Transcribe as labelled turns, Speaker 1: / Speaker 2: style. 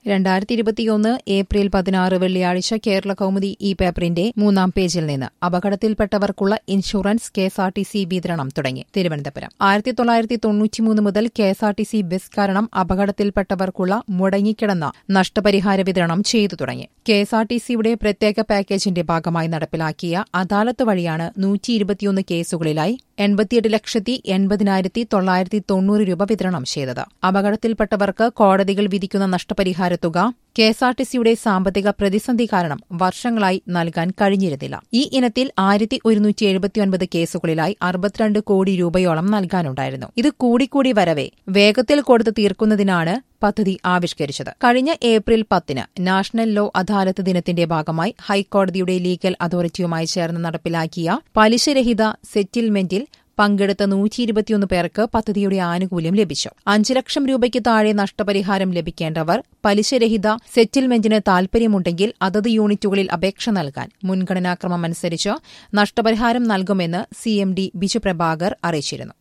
Speaker 1: 2021 April 16 വെള്ളിയാഴ്ച കേരള കൗമുദി ഈ പേപ്പറിന്റെ 3-ാം പേജിൽ നിന്ന് അപകടത്തിൽപ്പെട്ടവർക്കുള്ള ഇൻഷുറൻസ് കെഎസ്ആർടിസി വിതരണം തുടങ്ങി. തിരുവനന്തപുരം 1993 മുതൽ കെഎസ്ആർടിസി ബസ് കാരണം അപകടത്തിൽപ്പെട്ടവർക്കുള്ള മുടങ്ങിക്കിടന്ന നഷ്ടപരിഹാര വിതരണം ചെയ്തു തുടങ്ങി. കെഎസ്ആർടിസിയുടെ പ്രത്യേക പാക്കേജിന്റെ ഭാഗമായി നടപ്പിലാക്കിയ അദാലത്ത് വഴിയാണ് 121 കേസുകളിലായി 88,80,990 രൂപ വിതരണം ചെയ്തത്. അപകടത്തിൽപ്പെട്ടവർക്ക് കോടതികൾ വിധിക്കുന്ന നഷ്ടപരിഹാര തുക കെഎസ്ആർടിസിയുടെ സാമ്പത്തിക പ്രതിസന്ധി കാരണം വർഷങ്ങളായി നൽകാൻ കഴിഞ്ഞിരുന്നില്ല. ഈ ഇനത്തിൽ 1179 കേസുകളിലായി 62 കോടി രൂപയോളം നൽകാനുണ്ടായിരുന്നു. ഇത് കൂടിക്കൂടി വരവെ വേഗത്തിൽ കൊടുത്തു തീർക്കുന്നതിനാണ് പദ്ധതി ആവിഷ്കരിച്ചത്. കഴിഞ്ഞ ഏപ്രിൽ 10 നാഷണൽ ലോ അദാലത്ത് ദിനത്തിന്റെ ഭാഗമായി ഹൈക്കോടതിയുടെ ലീഗൽ അതോറിറ്റിയുമായി ചേർന്ന് നടപ്പിലാക്കിയ പലിശരഹിത സെറ്റിൽമെന്റിൽ പങ്കെടുത്ത 121 പേർക്ക് പദ്ധതിയുടെ ആനുകൂല്യം ലഭിച്ചു. 5 ലക്ഷം രൂപയ്ക്ക് താഴെ നഷ്ടപരിഹാരം ലഭിക്കേണ്ടവർ പലിശരഹിത സെറ്റിൽമെന്റിന് താൽപര്യമുണ്ടെങ്കിൽ അതത് യൂണിറ്റുകളിൽ അപേക്ഷ നൽകാൻ മുൻഗണനാക്രമമനുസരിച്ച് നഷ്ടപരിഹാരം നൽകുമെന്ന് സിഎംഡി ബിജു പ്രഭാകർ അറിയിച്ചിരുന്നു.